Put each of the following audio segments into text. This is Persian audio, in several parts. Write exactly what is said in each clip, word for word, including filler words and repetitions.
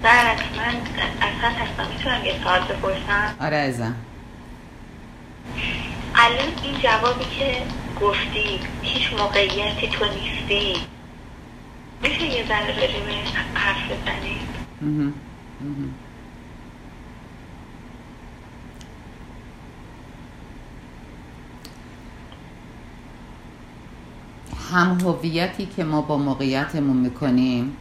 بله من اصلا هستم. میتونم یه سوال بپرسم؟ آره ازم. الان این جوابی که گفتی هیچ موقعیتی تو نیستی، میشه یه ذره راجع به حرف بزنید؟ هم هویتی که ما با موقعیتمون میکنیم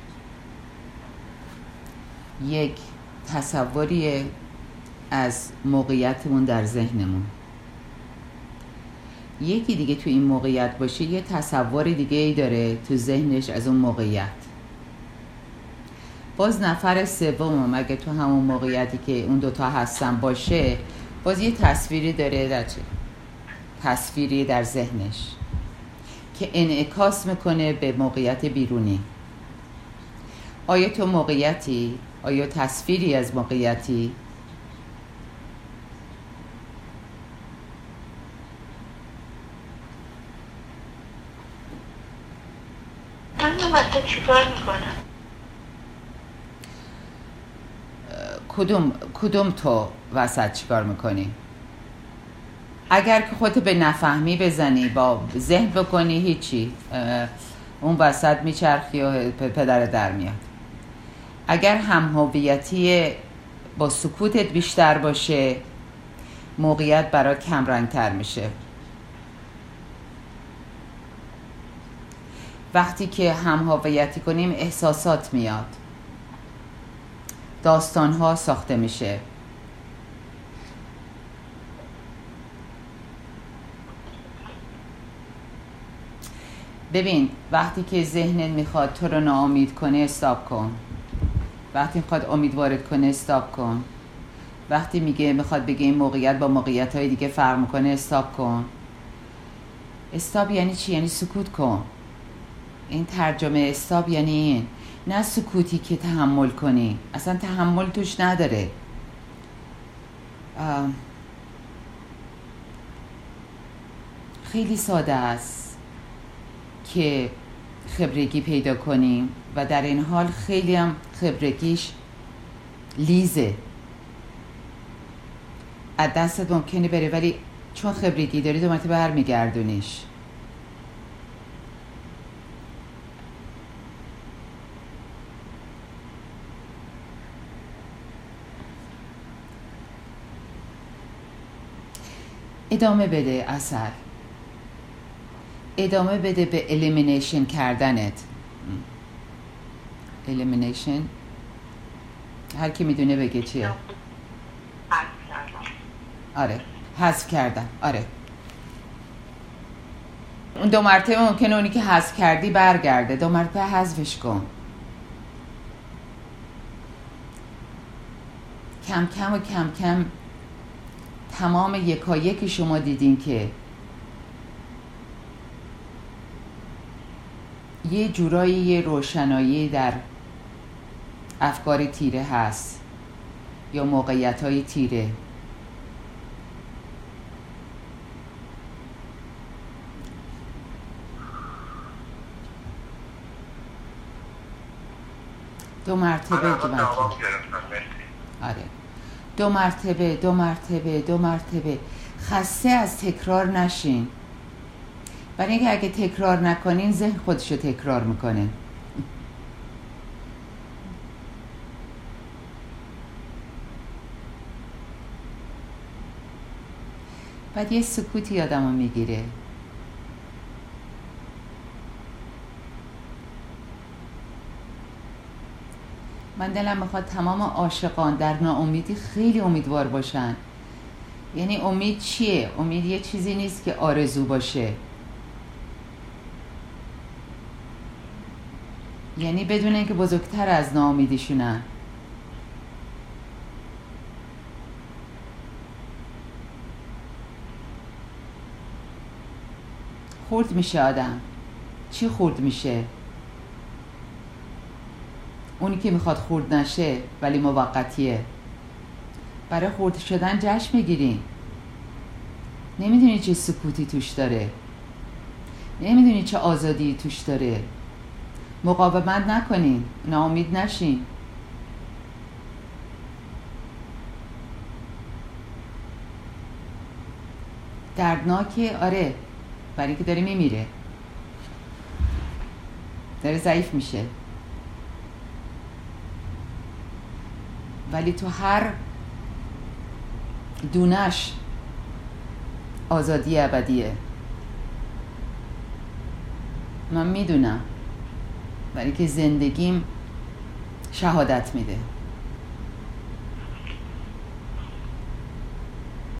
یک تصوری از موقعیتمون در ذهنمون، یکی دیگه تو این موقعیت باشه یه تصور دیگه ای داره تو ذهنش از اون موقعیت. باز نفر سوم اگه تو همون موقعیتی که اون دوتا هستن باشه، باز یه تصویری داره در چه؟ تصویری در ذهنش که انعکاس میکنه به موقعیت بیرونی. آیا تو موقعیتی؟ آیا تصویری از موقعیتی؟ من واسه چیکار میکنم؟ کدوم کدوم تو وسط چیکار میکنی؟ اگر که خودت به نفهمی بزنی، با ذهن بکنی، هیچی، اون وسط میچرخی و پدر در میاد. اگر هم هویتی با سکوتت بیشتر باشه، موقعیت برات کم رنگ تر میشه. وقتی که هم هویتی کنیم احساسات میاد، داستان ها ساخته میشه. ببین وقتی که ذهنت میخواد تو رو ناامید کنه استاپ کن. وقتی میخواد امید وارد کنه استاپ کن. وقتی میگه میخواد بگه این موقعیت با موقعیت های دیگه فرق میکنه استاپ کن. استاپ یعنی چی؟ یعنی سکوت کن. این ترجمه استاپ یعنی این، نه سکوتی که تحمل کنی، اصلا تحمل توش نداره. خیلی ساده است که خبرگی پیدا کنیم و در این حال خیلی هم خبرگیش لیزه، از دستت ممکنه بره، ولی چون خبرگی داری دو مرتبه بر میگردونیش. ادامه بده اثر، ادامه بده به الیمینیشن کردنت. الیمینیشن هر کی میدونه بگه چیه؟ آره، حذف کردن. آره، اون دو مرتبه ممکنه اونی که حذف کردی برگرده، دو مرتبه حذفش کن. کم کم و کم کم تمام یکایک شما دیدین که یه جورایی یه روشنایی در افکار تیره هست یا موقعیت‌های تیره. دو مرتبه دو مرتبه آره دو مرتبه دو مرتبه دو مرتبه خسته از تکرار نشین، برای اینکه اگه تکرار نکنین ذهن خودشو تکرار میکنه. بعد یه سکوتی آدمو میگیره. من دلم میخواد تمام عاشقان در ناامیدی خیلی امیدوار باشن. یعنی امید چیه؟ امید یه چیزی نیست که آرزو باشه، یعنی بدونن که بزرگتر از ناامیدیشونن. خورد میشه آدم. چی خورد میشه؟ اونی که میخواد خورد نشه ولی موقتیه. برای خورد شدن جشن میگیرین. نمیدونی چه سکوتی توش داره، نمیدونی چه آزادی توش داره. مقاومت نکنین، ناامید نشین. دردناکه، آره، برای که داره میمیره، داره ضعیف میشه، ولی تو هر دونش آزادی ابدیه. من میدونم، برای که زندگیم شهادت میده.